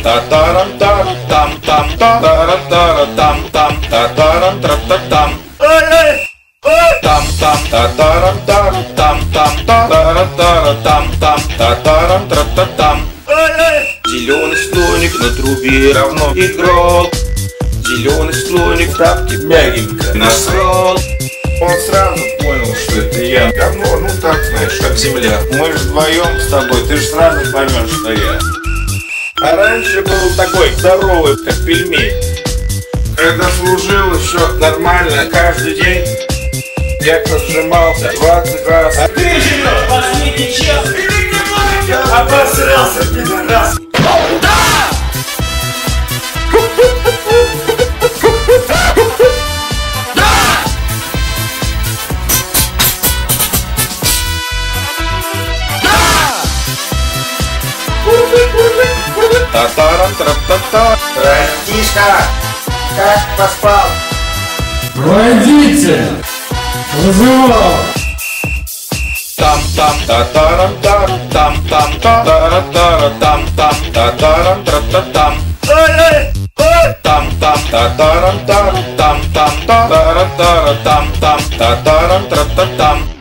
татарам там там там татара там там татарам там там там татарам там там там татара там там татарам там. Зеленый слоник на трубе равно игрок. Зеленый слоник в тапке мягенько насрал. Он сразу понял, что это я. Говно, ну так, знаешь, как земля. Мы же вдвоем с тобой, ты же сразу поймешь, что я. А раньше был такой здоровый, как пельмень. Когда служил еще нормально каждый день, я сжимался 20 раз. Ты живешь последний час, обосрался, пидорас. Татарам тра-та-та. Братишка, как поспал? Водитель! Вызывал! Там там татарам там там там татара там там татарам тра-та-там. Там там татарам там там там татара там там татарам тра-та-там.